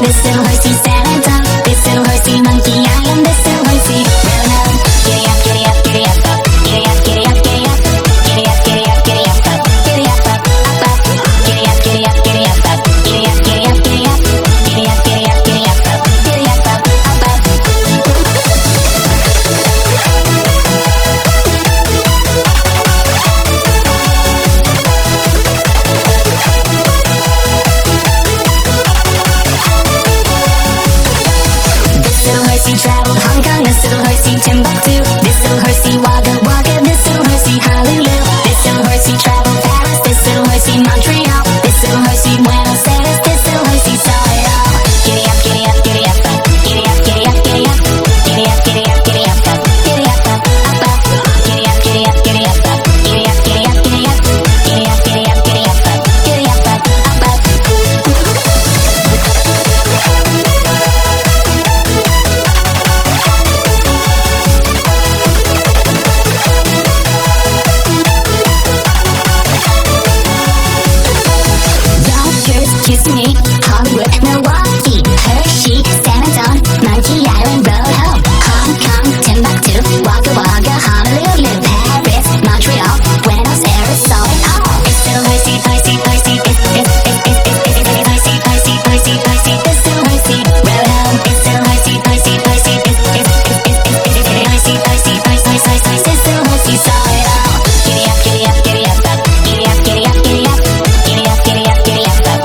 This little horsey sad and dumb. This little horsey monkey, I am this little horsey. Well known. Giddy up, giddy up, giddy up, up. Giddy up, giddy up, giddy up. Giddy up, giddy up, giddy up, up. Giddy up, up, up, up. Giddy up, giddy up, giddy up, up. Giddy up, giddy up, giddy up. Giddy up, giddy up, giddy up, up. Giddy up, up, up, up. Traveled Hong Kong, this little horsey Timbuktu. This little horsey Wagga Wagga, this little horsey Honolulu. This little horsey traveled Paris, this little horsey Montreal. This little horsey Buenos Aires, this little horsey saw it all. Giddy up, giddy up, giddy up, up. Giddy up, giddy up, giddy up. Giddy up, giddy up, giddy up, up. Giddy up, up, up, up. Giddy up, giddy up, giddy up, up. Giddy up, giddy up, giddy up. Giddy up, giddy up, giddy up, up. Giddy up, up, up, up. Kiss me, Hollywood, Milwaukee, Hershey, San Antonio, Monkey Island, Road Home, Hong Kong, Timbuktu, Wagga Wagga, Honolulu, Paris, Montreal, Buenos Aires, saw it all. This little horsey, horsey, horsey, this horsey, horsey, horsey, horsey, this little horsey, Road Home, this little horsey, horsey, horsey, this horsey, horsey, horsey, horsey, this little horsey, saw it all. Giddy up, giddy up, giddy up, up, giddy up, giddy up, giddy up, giddy up, giddy up, giddy up, up.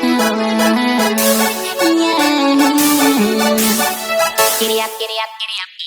Giddy up, giddy up, giddy up.